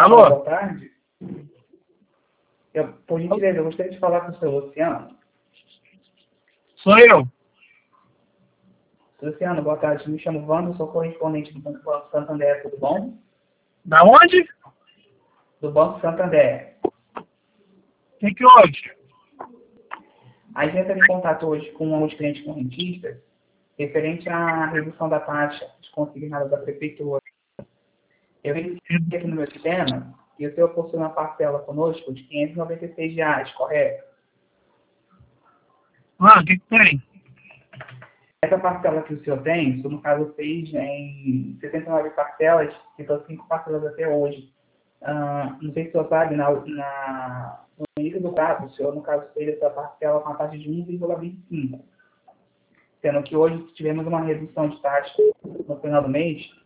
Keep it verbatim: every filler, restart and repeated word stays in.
Alô? Boa tarde. Eu, por gentileza, eu gostaria de falar com o senhor Luciano. Sou eu. Luciano, boa tarde. Me chamo Wanda, sou correspondente do Banco Santander, tudo bom? Da onde? Do Banco Santander. O que que houve? A gente entra em contato hoje com um dos clientes correntistas referente à redução da taxa de consignado da Prefeitura. Eu verifiquei aqui no meu sistema e o senhor possui uma parcela conosco de quinhentos e noventa e seis reais, correto? Ah, o que que tem? Essa parcela que o senhor tem, isso no caso fez em sessenta e nove parcelas, que são cinco parcelas até hoje. Ah, não sei se o senhor sabe, na, na, no início do prazo, o senhor, no caso, fez essa parcela com a taxa de um vírgula vinte e cinco. Sendo que hoje tivemos uma redução de taxa no final do mês